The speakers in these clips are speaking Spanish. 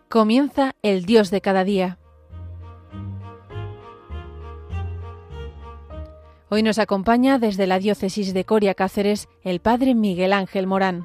Comienza el Dios de cada día. Hoy nos acompaña desde la diócesis de Coria Cáceres el padre Miguel Ángel Morán.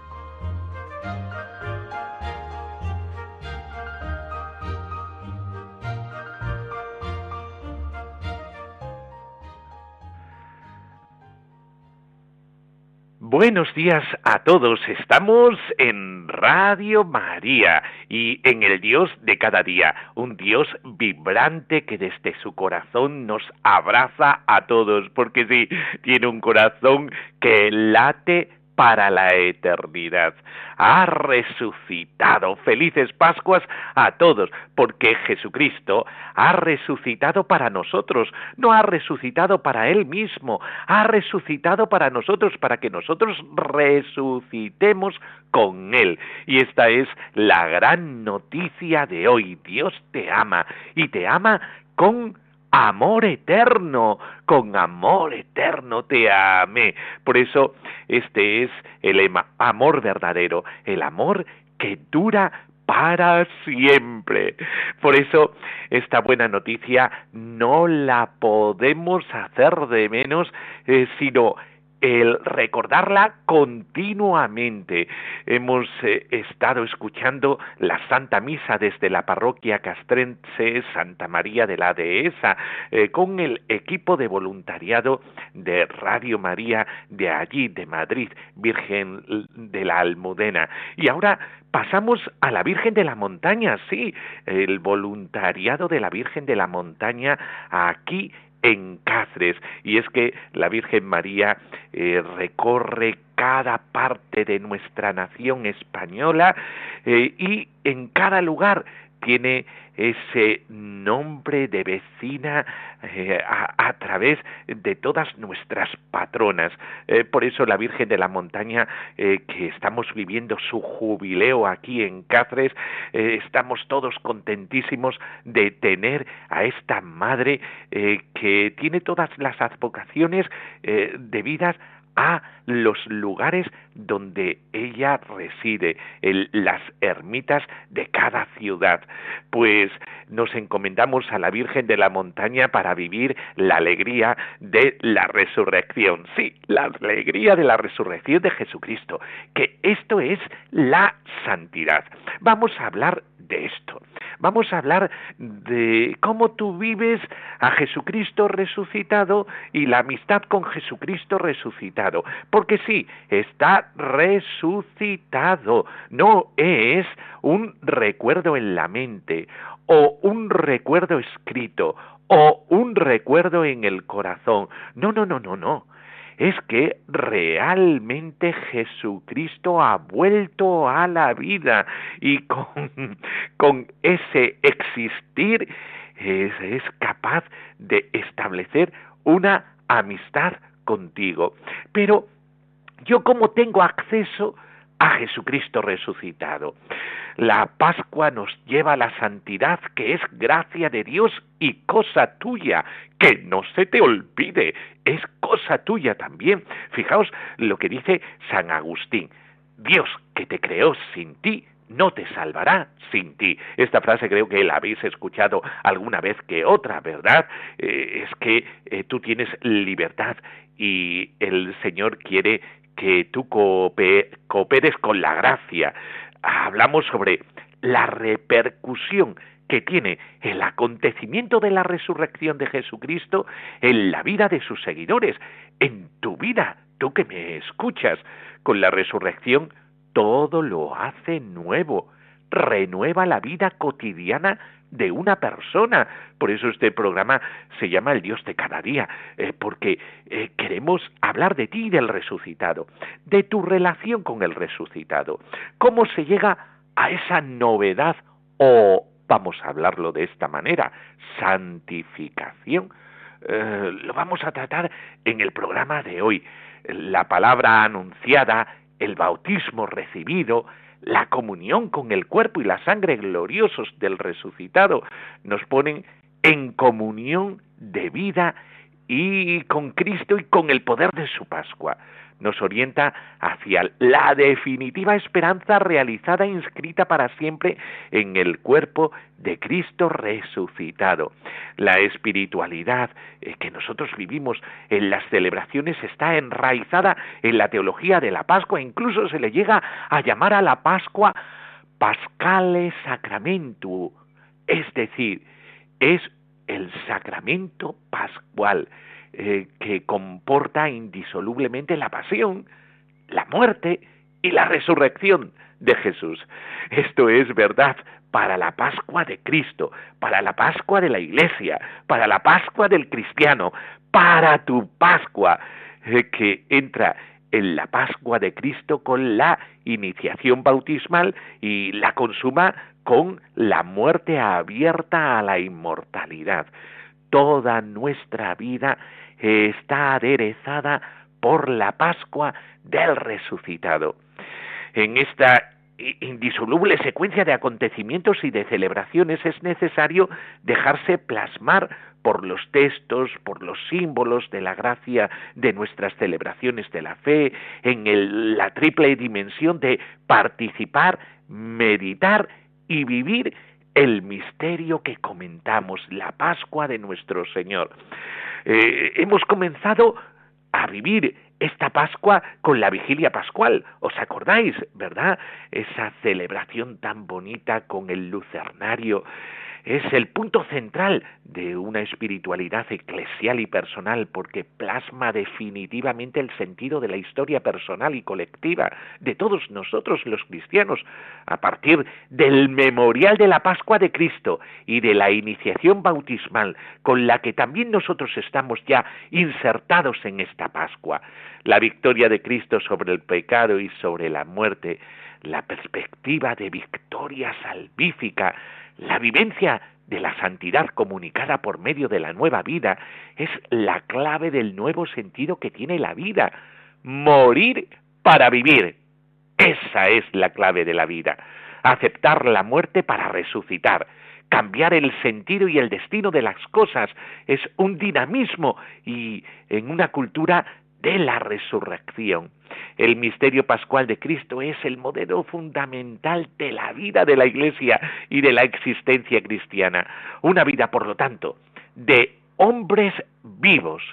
Buenos días a todos, estamos en Radio María y en el Dios de cada día, un Dios vibrante que desde su corazón nos abraza a todos, porque sí, tiene un corazón que late para la eternidad. Ha resucitado. Felices Pascuas a todos, porque Jesucristo ha resucitado para nosotros, no ha resucitado para Él mismo, ha resucitado para nosotros, para que nosotros resucitemos con Él. Y esta es la gran noticia de hoy. Dios te ama, y te ama con amor eterno, con amor eterno te amé. Por eso este es el amor verdadero, el amor que dura para siempre. Por eso esta buena noticia no la podemos hacer de menos, sino el recordarla continuamente. Hemos estado escuchando la Santa Misa desde la parroquia castrense Santa María de la Dehesa, con el equipo de voluntariado de Radio María de allí, de Madrid, Virgen de la Almudena. Y ahora pasamos a la Virgen de la Montaña, sí, el voluntariado de la Virgen de la Montaña aquí en Cáceres. Y es que la Virgen María recorre cada parte de nuestra nación española y en cada lugar tiene ese nombre de vecina a través de todas nuestras patronas. Por eso la Virgen de la Montaña, que estamos viviendo su jubileo aquí en Cáceres, estamos todos contentísimos de tener a esta madre que tiene todas las advocaciones debidas a los lugares donde ella reside, las ermitas de cada ciudad. Pues nos encomendamos a la Virgen de la Montaña para vivir la alegría de la resurrección. Sí, la alegría de la resurrección de Jesucristo, que esto es la santidad. Vamos a hablar de esto. Vamos a hablar de cómo tú vives a Jesucristo resucitado y la amistad con Jesucristo resucitado. Porque sí, está resucitado. No es un recuerdo en la mente, o un recuerdo escrito, o un recuerdo en el corazón. No. Es que realmente Jesucristo ha vuelto a la vida y con ese existir es capaz de establecer una amistad contigo. Pero ¿yo cómo tengo acceso a Jesucristo resucitado? La Pascua nos lleva a la santidad, que es gracia de Dios y cosa tuya, que no se te olvide, es cosa tuya también. Fijaos lo que dice San Agustín: Dios que te creó sin ti, no te salvará sin ti. Esta frase creo que la habéis escuchado alguna vez que otra, ¿verdad? Es que tú tienes libertad y el Señor quiere que tú cooperes con la gracia. Hablamos sobre la repercusión que tiene el acontecimiento de la resurrección de Jesucristo en la vida de sus seguidores, en tu vida, tú que me escuchas. Con la resurrección todo lo hace nuevo, renueva la vida cotidiana de una persona. Por eso este programa se llama El Dios de cada día, porque queremos hablar de ti y del resucitado, de tu relación con el resucitado, cómo se llega a esa novedad, o vamos a hablarlo de esta manera, santificación. Lo vamos a tratar en el programa de hoy. La palabra anunciada, el bautismo recibido, la comunión con el cuerpo y la sangre gloriosos del resucitado nos ponen en comunión de vida y con Cristo y con el poder de su Pascua. Nos orienta hacia la definitiva esperanza realizada e inscrita para siempre en el cuerpo de Cristo resucitado. La espiritualidad que nosotros vivimos en las celebraciones está enraizada en la teología de la Pascua, incluso se le llega a llamar a la Pascua Paschale Sacramentum, es decir, es el sacramento pascual, que comporta indisolublemente la pasión, la muerte y la resurrección de Jesús. Esto es verdad para la Pascua de Cristo, para la Pascua de la Iglesia, para la Pascua del cristiano, para tu Pascua, que entra en la Pascua de Cristo con la iniciación bautismal y la consuma con la muerte abierta a la inmortalidad. Toda nuestra vida está aderezada por la Pascua del resucitado. En esta indisoluble secuencia de acontecimientos y de celebraciones es necesario dejarse plasmar por los textos, por los símbolos de la gracia de nuestras celebraciones de la fe, en la triple dimensión de participar, meditar y vivir el misterio que comentamos, la Pascua de nuestro Señor. Hemos comenzado a vivir esta Pascua con la vigilia pascual, ¿os acordáis, verdad? Esa celebración tan bonita con el lucernario es el punto central de una espiritualidad eclesial y personal, porque plasma definitivamente el sentido de la historia personal y colectiva de todos nosotros los cristianos, a partir del memorial de la Pascua de Cristo y de la iniciación bautismal, con la que también nosotros estamos ya insertados en esta Pascua. La victoria de Cristo sobre el pecado y sobre la muerte, la perspectiva de victoria salvífica, la vivencia de la santidad comunicada por medio de la nueva vida es la clave del nuevo sentido que tiene la vida. Morir para vivir. Esa es la clave de la vida. Aceptar la muerte para resucitar. Cambiar el sentido y el destino de las cosas es un dinamismo y en una cultura de la resurrección. El misterio pascual de Cristo es el modelo fundamental de la vida de la Iglesia y de la existencia cristiana. Una vida, por lo tanto, de hombres vivos,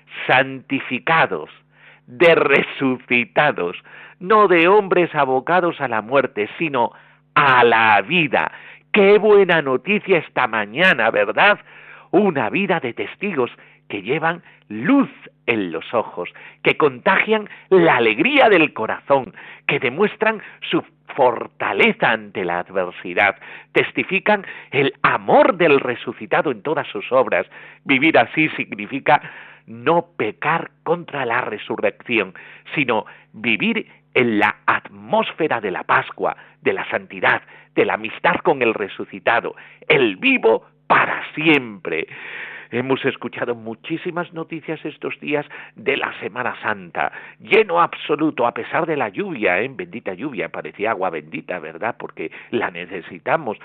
santificados, de resucitados, no de hombres abocados a la muerte, sino a la vida. ¡Qué buena noticia esta mañana!, ¿verdad? Una vida de testigos que llevan luz en los ojos, que contagian la alegría del corazón, que demuestran su fortaleza ante la adversidad, testifican el amor del resucitado en todas sus obras. Vivir así significa no pecar contra la resurrección, sino vivir en la atmósfera de la Pascua, de la santidad, de la amistad con el resucitado, el vivo para siempre. Hemos escuchado muchísimas noticias estos días de la Semana Santa, lleno absoluto, a pesar de la lluvia, bendita lluvia, parecía agua bendita, ¿verdad?, porque la necesitamos,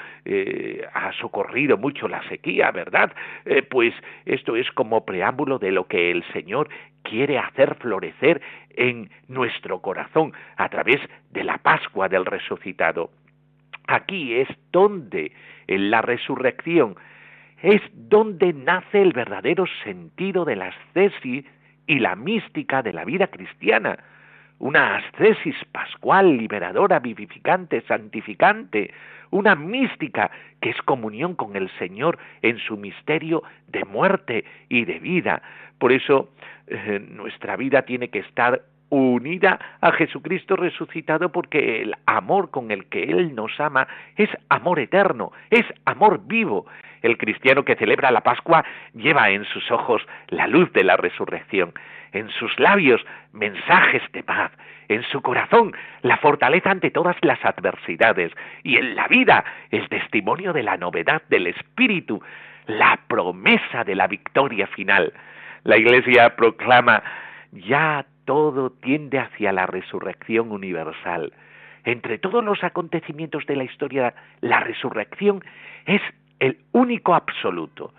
ha socorrido mucho la sequía, ¿verdad? Pues esto es como preámbulo de lo que el Señor quiere hacer florecer en nuestro corazón a través de la Pascua del resucitado. Aquí es donde, en la resurrección, es donde nace el verdadero sentido de la ascesis y la mística de la vida cristiana. Una ascesis pascual, liberadora, vivificante, santificante, una mística que es comunión con el Señor en su misterio de muerte y de vida. Por eso nuestra vida tiene que estar unida a Jesucristo resucitado, porque el amor con el que Él nos ama es amor eterno, es amor vivo. El cristiano que celebra la Pascua lleva en sus ojos la luz de la resurrección, en sus labios mensajes de paz, en su corazón la fortaleza ante todas las adversidades y en la vida el testimonio de la novedad del Espíritu, la promesa de la victoria final. La Iglesia proclama: ya todo tiende hacia la resurrección universal. Entre todos los acontecimientos de la historia, la resurrección es el único absoluto.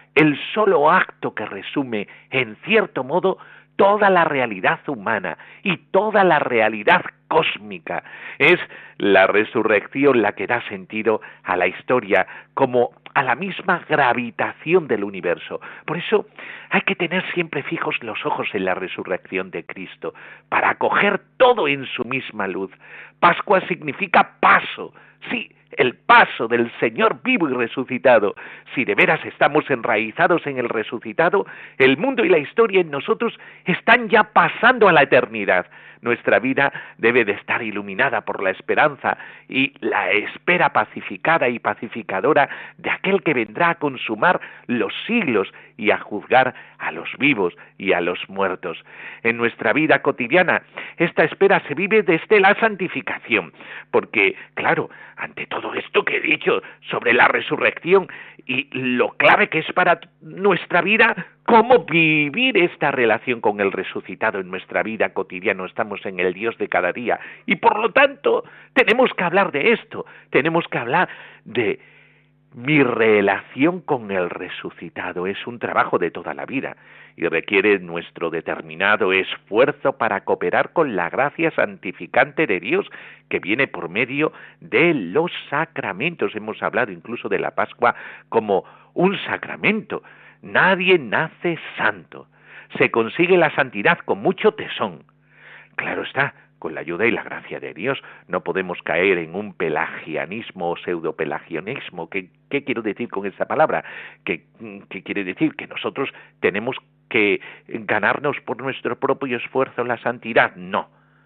el solo acto que resume, en cierto modo, toda la realidad humana y toda la realidad cósmica. Es la resurrección la que da sentido a la historia, como a la misma gravitación del universo. Por eso hay que tener siempre fijos los ojos en la resurrección de Cristo, para acoger todo en su misma luz. Pascua significa paso, sí, el paso del Señor vivo y resucitado. Si de veras estamos enraizados en el resucitado, el mundo y la historia en nosotros están ya pasando a la eternidad. Nuestra vida debe de estar iluminada por la esperanza y la espera pacificada y pacificadora de aquel que vendrá a consumar los siglos y a juzgar a los vivos y a los muertos. En nuestra vida cotidiana, esta espera se vive desde la santificación, porque, claro, ante todo esto que he dicho sobre la resurrección y lo clave que es para nuestra vida, cómo vivir esta relación con el resucitado en nuestra vida cotidiana. Estamos en el Dios de cada día y por lo tanto tenemos que hablar de esto, tenemos que hablar de mi relación con el resucitado. Es un trabajo de toda la vida y requiere nuestro determinado esfuerzo para cooperar con la gracia santificante de Dios que viene por medio de los sacramentos. Hemos hablado incluso de la Pascua como un sacramento. Nadie nace santo. Se consigue la santidad con mucho tesón. Claro está, con la ayuda y la gracia de Dios. No podemos caer en un pelagianismo o pseudopelagianismo. ¿Qué quiero decir con esta palabra? ¿Qué quiere decir? Que nosotros tenemos que ganarnos por nuestro propio esfuerzo la santidad. No,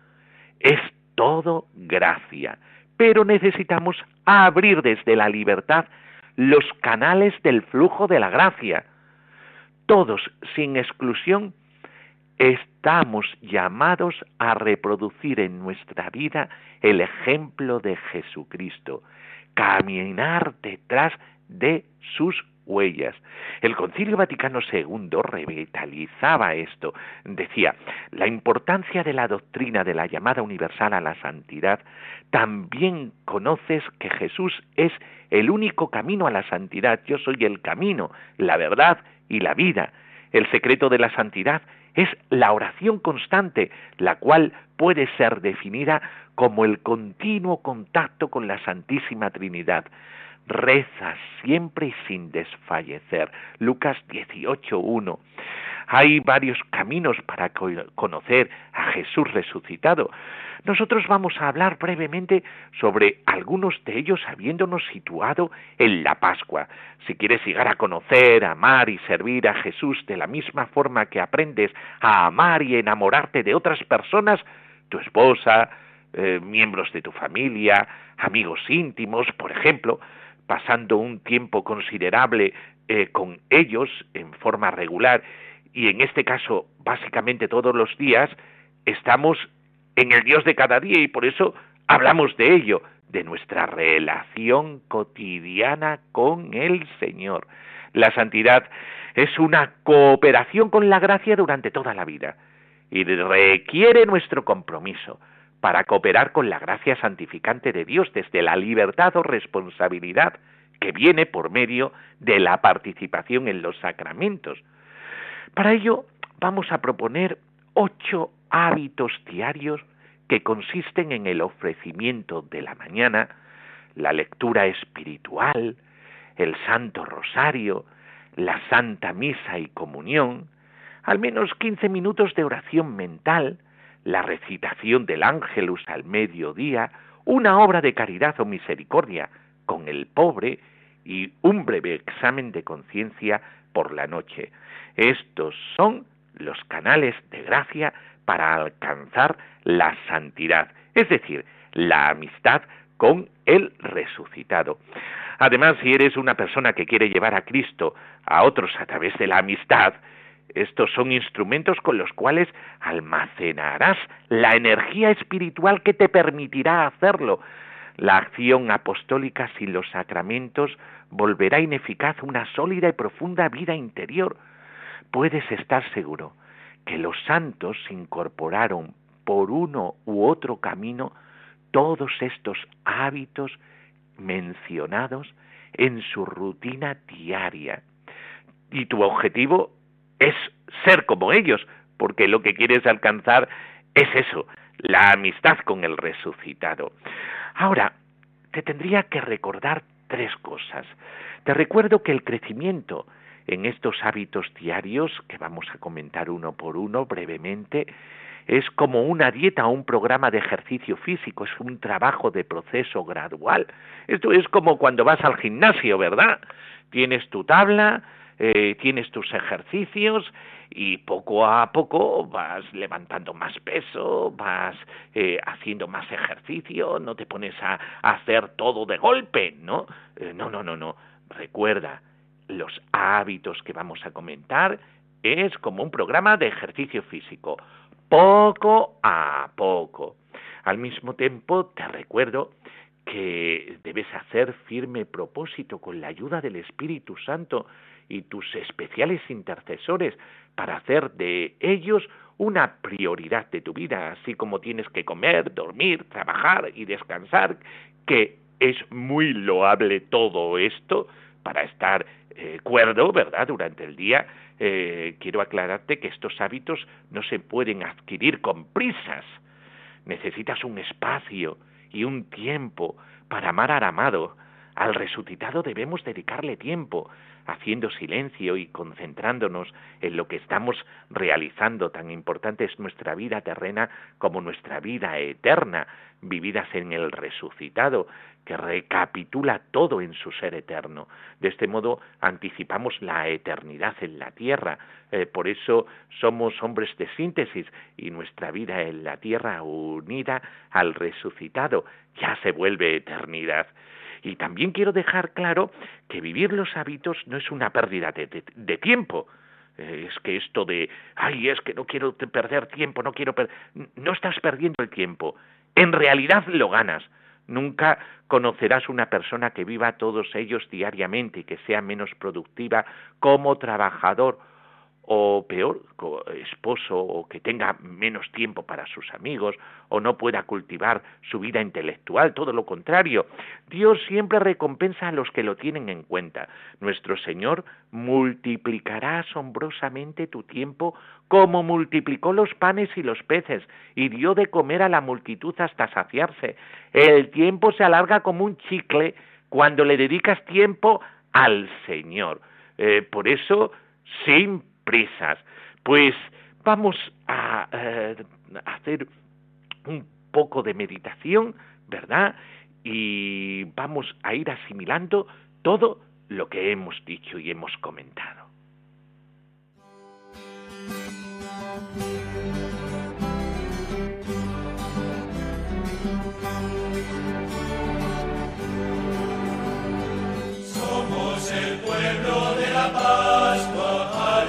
es todo gracia. Pero necesitamos abrir desde la libertad los canales del flujo de la gracia. Todos, sin exclusión, estamos llamados a reproducir en nuestra vida el ejemplo de Jesucristo, caminar detrás de sus huellas. El Concilio Vaticano II revitalizaba esto. Decía, la importancia de la doctrina de la llamada universal a la santidad. También conoces que Jesús es el único camino a la santidad. Yo soy el camino, la verdad y la vida. El secreto de la santidad es la oración constante, la cual puede ser definida como el continuo contacto con la Santísima Trinidad. Reza siempre y sin desfallecer. Lucas 18:1. Hay varios caminos para conocer a Jesús resucitado. Nosotros vamos a hablar brevemente sobre algunos de ellos habiéndonos situado en la Pascua. Si quieres llegar a conocer, amar y servir a Jesús de la misma forma que aprendes a amar y enamorarte de otras personas, tu esposa, miembros de tu familia, amigos íntimos, por ejemplo, pasando un tiempo considerable con ellos en forma regular, y en este caso básicamente todos los días, estamos en el Dios de cada día y por eso hablamos de ello, de nuestra relación cotidiana con el Señor. La santidad es una cooperación con la gracia durante toda la vida y requiere nuestro compromiso para cooperar con la gracia santificante de Dios desde la libertad o responsabilidad que viene por medio de la participación en los sacramentos. Para ello vamos a proponer 8 hábitos diarios que consisten en el ofrecimiento de la mañana, la lectura espiritual, el Santo Rosario, la Santa Misa y Comunión, al menos 15 minutos de oración mental, la recitación del Ángelus al mediodía, una obra de caridad o misericordia con el pobre y un breve examen de conciencia por la noche. Estos son los canales de gracia para alcanzar la santidad, es decir, la amistad con el resucitado. Además, si eres una persona que quiere llevar a Cristo a otros a través de la amistad, estos son instrumentos con los cuales almacenarás la energía espiritual que te permitirá hacerlo. La acción apostólica sin los sacramentos volverá ineficaz una sólida y profunda vida interior. Puedes estar seguro que los santos incorporaron por uno u otro camino todos estos hábitos mencionados en su rutina diaria. y tu objetivo es ser como ellos, porque lo que quieres alcanzar es eso, la amistad con el resucitado. Ahora, te tendría que recordar 3 cosas. Te recuerdo que el crecimiento en estos hábitos diarios, que vamos a comentar uno por uno brevemente, es como una dieta o un programa de ejercicio físico, es un trabajo de proceso gradual. Esto es como cuando vas al gimnasio, ¿verdad? Tienes tu tabla, tienes tus ejercicios y poco a poco vas levantando más peso, vas haciendo más ejercicio, no te pones a hacer todo de golpe, ¿no? No. Recuerda, los hábitos que vamos a comentar es como un programa de ejercicio físico, poco a poco. Al mismo tiempo, te recuerdo que debes hacer firme propósito con la ayuda del Espíritu Santo y tus especiales intercesores para hacer de ellos una prioridad de tu vida, así como tienes que comer, dormir, trabajar y descansar, que es muy loable todo esto para estar cuerdo, ¿verdad?, durante el día. Quiero aclararte que estos hábitos no se pueden adquirir con prisas. Necesitas un espacio y un tiempo para amar al amado. Al resucitado debemos dedicarle tiempo, haciendo silencio y concentrándonos en lo que estamos realizando. Tan importante es nuestra vida terrena como nuestra vida eterna, vividas en el resucitado, que recapitula todo en su ser eterno. De este modo anticipamos la eternidad en la tierra. Por eso somos hombres de síntesis y nuestra vida en la tierra unida al resucitado ya se vuelve eternidad. Y también quiero dejar claro que vivir los hábitos no es una pérdida de tiempo. Es que esto de, es que no quiero perder tiempo, no estás perdiendo el tiempo. En realidad lo ganas. Nunca conocerás una persona que viva todos ellos diariamente y que sea menos productiva como trabajador o peor, como esposo, o que tenga menos tiempo para sus amigos o no pueda cultivar su vida intelectual. Todo lo contrario, Dios siempre recompensa a los que lo tienen en cuenta. Nuestro Señor multiplicará asombrosamente tu tiempo como multiplicó los panes y los peces y dio de comer a la multitud hasta saciarse. El tiempo se alarga como un chicle cuando le dedicas tiempo al Señor. Por eso, sin prisas. Pues vamos a hacer un poco de meditación, ¿verdad? Y vamos a ir asimilando todo lo que hemos dicho y hemos comentado. Somos el pueblo de la Pascua.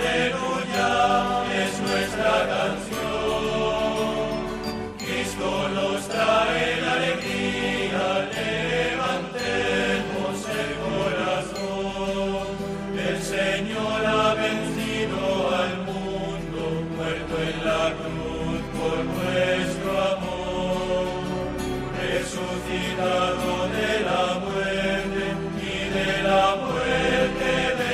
Cristo nos trae la alegría, levantemos el corazón. El Señor ha vencido al mundo, muerto en la cruz por nuestro amor, resucitado de la muerte y de la muerte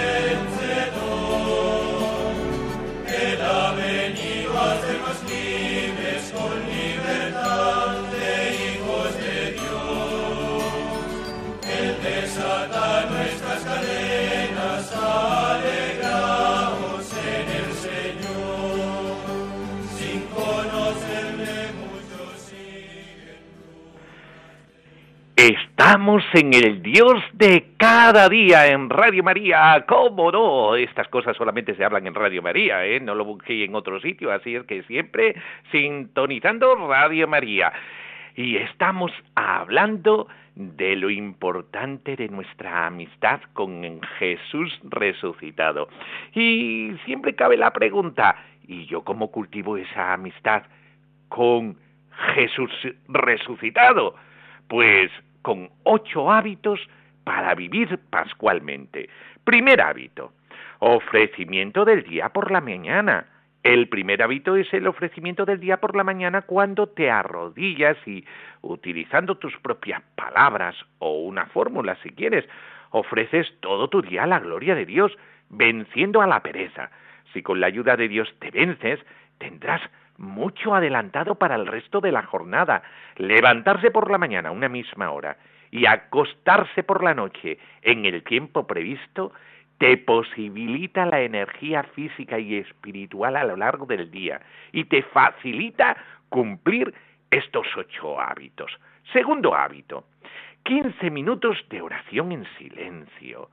vencedor. Él ha venido a hacernos libres con libertad de hijos de Dios. Él desata nuestras cadenas, alegraos en el Señor. Sin conocerle muchos siguen. Estamos en el Dios de cada día en Radio María. ¿Cómo no? Estas cosas solamente se hablan en Radio María, no lo busqué en otro sitio, así es que siempre sintonizando Radio María. Y estamos hablando de lo importante de nuestra amistad con Jesús resucitado. Y siempre cabe la pregunta, ¿y yo cómo cultivo esa amistad con Jesús resucitado? Pues con 8 hábitos para vivir pascualmente. Primer hábito, ofrecimiento del día por la mañana. El primer hábito es el ofrecimiento del día por la mañana cuando te arrodillas y, utilizando tus propias palabras o una fórmula si quieres, ofreces todo tu día a la gloria de Dios. venciendo a la pereza. Si con la ayuda de Dios te vences, tendrás mucho adelantado para el resto de la jornada. Levantarse por la mañana a una misma hora y acostarse por la noche en el tiempo previsto te posibilita la energía física y espiritual a lo largo del día y te facilita cumplir estos 8 hábitos. Segundo hábito, 15 minutos de oración en silencio.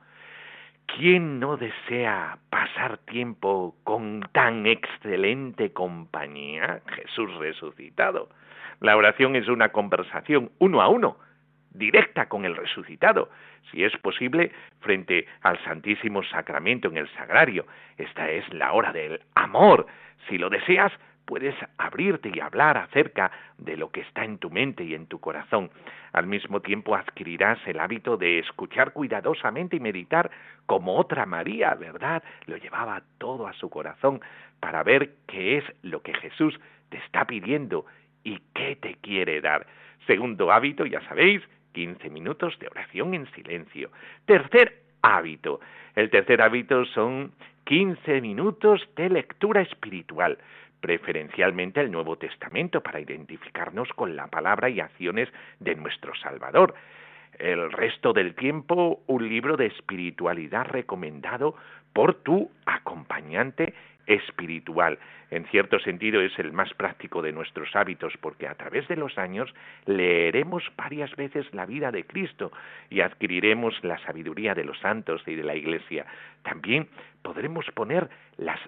¿Quién no desea pasar tiempo con tan excelente compañía? Jesús resucitado. La oración es una conversación uno a uno, directa con el resucitado, si es posible, frente al Santísimo Sacramento en el Sagrario. Esta es la hora del amor. Si lo deseas, puedes abrirte y hablar acerca de lo que está en tu mente y en tu corazón. Al mismo tiempo adquirirás el hábito de escuchar cuidadosamente y meditar como otra María, ¿verdad? Lo llevaba todo a su corazón para ver qué es lo que Jesús te está pidiendo y qué te quiere dar. Segundo hábito, ya sabéis, 15 minutos de oración en silencio. Tercer hábito. El tercer hábito son 15 minutos de lectura espiritual, preferencialmente el Nuevo Testamento, para identificarnos con la palabra y acciones de nuestro Salvador. El resto del tiempo, un libro de espiritualidad recomendado por tu acompañante espiritual. En cierto sentido es el más práctico de nuestros hábitos, porque a través de los años leeremos varias veces la vida de Cristo y adquiriremos la sabiduría de los santos y de la Iglesia. También podremos poner las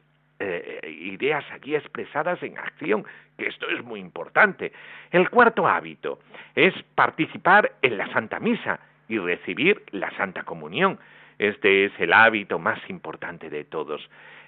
ideas aquí expresadas en acción, que esto es muy importante. El cuarto hábito es participar en la Santa Misa y recibir la Santa Comunión. Este es el hábito más importante de todos.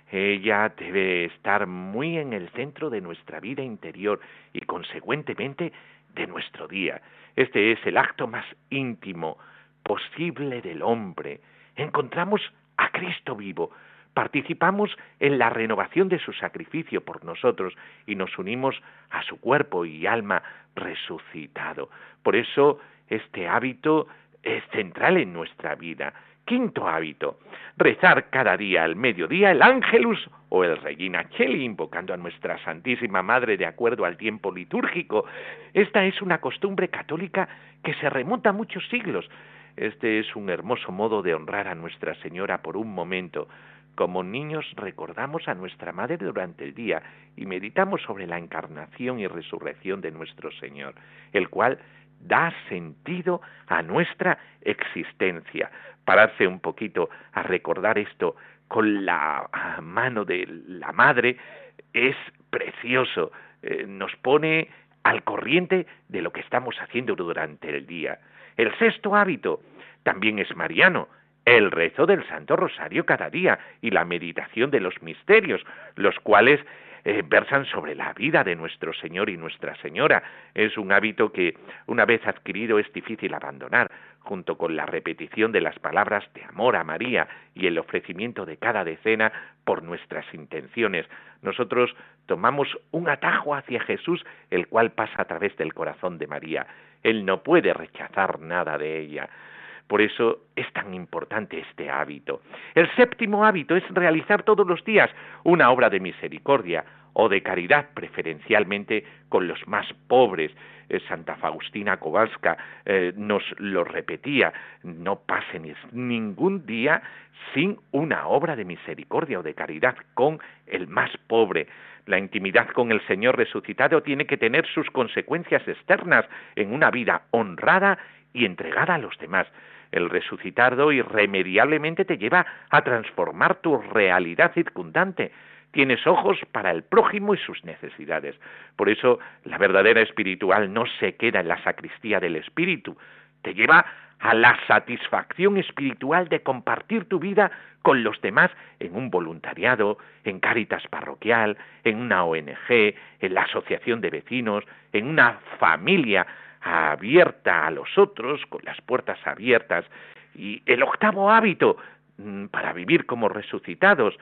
Ella debe estar muy en el centro de nuestra vida interior y, consecuentemente, de nuestro día. Este es el acto más íntimo posible del hombre. Encontramos a Cristo vivo, participamos en la renovación de su sacrificio por nosotros y nos unimos a su cuerpo y alma resucitado. Por eso, este hábito es central en nuestra vida. Quinto hábito, rezar cada día al mediodía el Ángelus o el Regina Coeli, invocando a nuestra Santísima Madre de acuerdo al tiempo litúrgico. Esta es una costumbre católica que se remonta a muchos siglos. Este es un hermoso modo de honrar a Nuestra Señora por un momento. Como niños recordamos a nuestra Madre durante el día y meditamos sobre la encarnación y resurrección de nuestro Señor, el cual da sentido a nuestra existencia. Pararse un poquito a recordar esto con la mano de la Madre es precioso, nos pone al corriente de lo que estamos haciendo durante el día. El sexto hábito también es mariano, el rezo del Santo Rosario cada día y la meditación de los misterios, los cuales versan sobre la vida de nuestro Señor y Nuestra Señora. Es un hábito que, una vez adquirido, es difícil abandonar, junto con la repetición de las palabras de amor a María y el ofrecimiento de cada decena por nuestras intenciones. Nosotros tomamos un atajo hacia Jesús, el cual pasa a través del corazón de María. Él no puede rechazar nada de ella. Por eso es tan importante este hábito. El séptimo hábito es realizar todos los días una obra de misericordia o de caridad, preferencialmente con los más pobres. Santa Faustina Kowalska nos lo repetía: no pase ningún día sin una obra de misericordia o de caridad con el más pobre. La intimidad con el Señor resucitado tiene que tener sus consecuencias externas en una vida honrada y entregada a los demás. El resucitado irremediablemente te lleva a transformar tu realidad circundante. Tienes ojos para el prójimo y sus necesidades. Por eso, la verdadera espiritual no se queda en la sacristía del espíritu. Te lleva a la satisfacción espiritual de compartir tu vida con los demás en un voluntariado, en Cáritas parroquial, en una ONG, en la asociación de vecinos, en una familia abierta a los otros, con las puertas abiertas. Y el octavo hábito para vivir como resucitados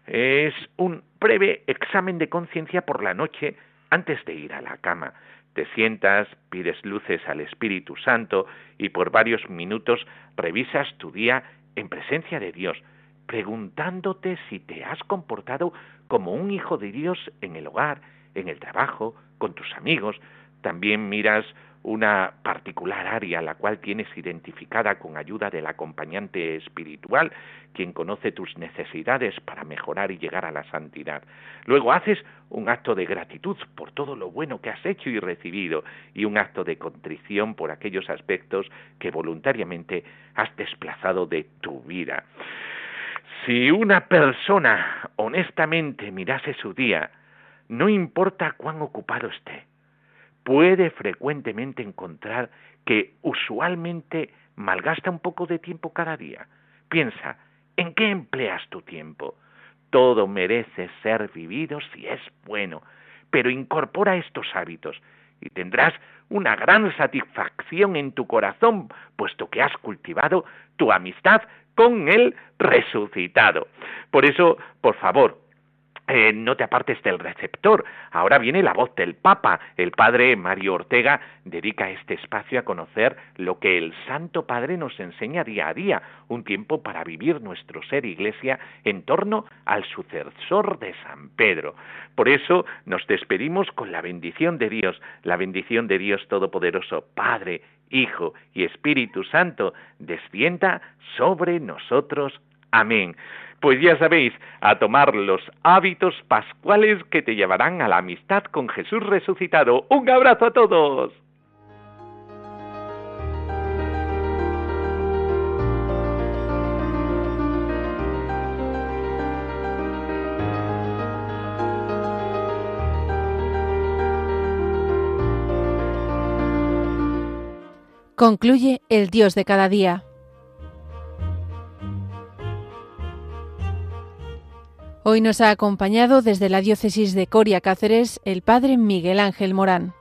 es un breve examen de conciencia por la noche antes de ir a la cama. Te sientas, pides luces al Espíritu Santo y por varios minutos revisas tu día en presencia de Dios. preguntándote si te has comportado como un hijo de Dios en el hogar, en el trabajo, con tus amigos. También miras una particular área la cual tienes identificada con ayuda del acompañante espiritual, quien conoce tus necesidades para mejorar y llegar a la santidad. Luego haces un acto de gratitud por todo lo bueno que has hecho y recibido, y un acto de contrición por aquellos aspectos que voluntariamente has desplazado de tu vida. Si una persona honestamente mirase su día, no importa cuán ocupado esté, puede frecuentemente encontrar que usualmente malgasta un poco de tiempo cada día. Piensa, ¿en qué empleas tu tiempo? Todo merece ser vivido si es bueno, pero incorpora estos hábitos y tendrás una gran satisfacción en tu corazón, puesto que has cultivado tu amistad con el resucitado. Por eso, por favor, no te apartes del receptor. Ahora viene la voz del Papa. El Padre Mario Ortega dedica este espacio a conocer lo que el Santo Padre nos enseña día a día, un tiempo para vivir nuestro ser Iglesia en torno al sucesor de San Pedro. Por eso nos despedimos con la bendición de Dios Todopoderoso, Padre, Hijo y Espíritu Santo, descienda sobre nosotros. Amén. Pues ya sabéis, a tomar los hábitos pascuales que te llevarán a la amistad con Jesús resucitado. ¡Un abrazo a todos! Concluye el Dios de cada día. Hoy nos ha acompañado desde la diócesis de Coria Cáceres el padre Miguel Ángel Morán.